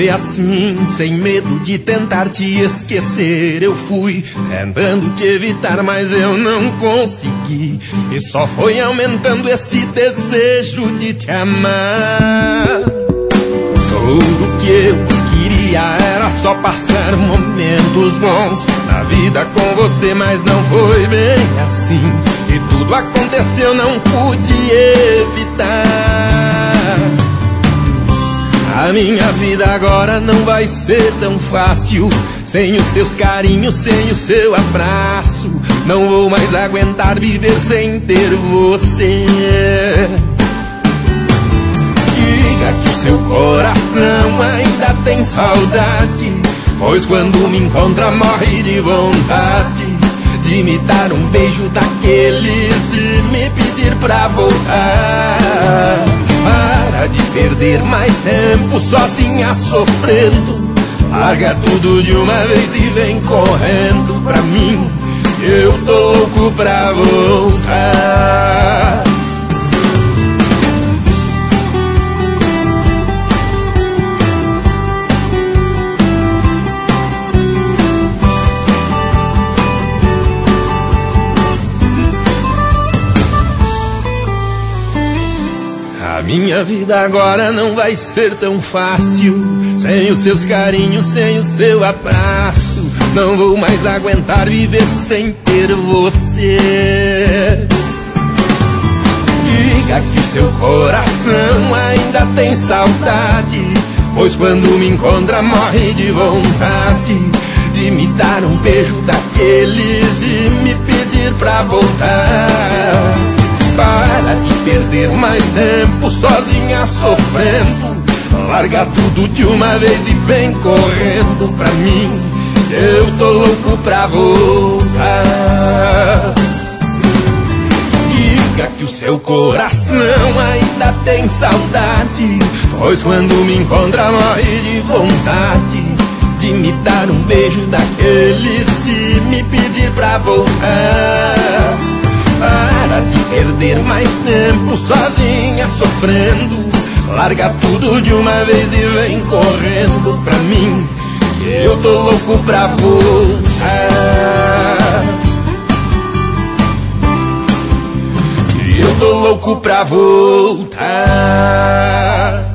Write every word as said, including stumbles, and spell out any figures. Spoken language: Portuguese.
Foi assim, sem medo de tentar te esquecer. Eu fui tentando te evitar, mas eu não consegui. E só foi aumentando esse desejo de te amar. Tudo que eu queria era só passar momentos bons na vida com você, mas não foi bem assim. E tudo aconteceu, não pude evitar. A minha vida agora não vai ser tão fácil, sem os seus carinhos, sem o seu abraço. Não vou mais aguentar viver sem ter você. Diga que o seu coração ainda tem saudade, pois quando me encontra morre de vontade de me dar um beijo daqueles e me pedir pra voltar. Para de perder mais tempo sozinha sofrendo. Larga tudo de uma vez e vem correndo pra mim. Eu tô louco pra voltar. A minha vida agora não vai ser tão fácil, sem os seus carinhos, sem o seu abraço. Não vou mais aguentar viver sem ter você. Diga que o seu coração ainda tem saudade, pois quando me encontra morre de vontade de me dar um beijo daqueles e me pedir pra voltar. Para de perder mais tempo sozinha sofrendo. Larga tudo de uma vez e vem correndo pra mim. Eu tô louco pra voltar. Diga que o seu coração ainda tem saudade, pois quando me encontra morre de vontade de me dar um beijo daqueles e me pedir pra voltar. Para de perder mais tempo sozinha sofrendo. Larga tudo de uma vez e vem correndo pra mim. Eu tô louco pra voltar. Eu tô louco pra voltar.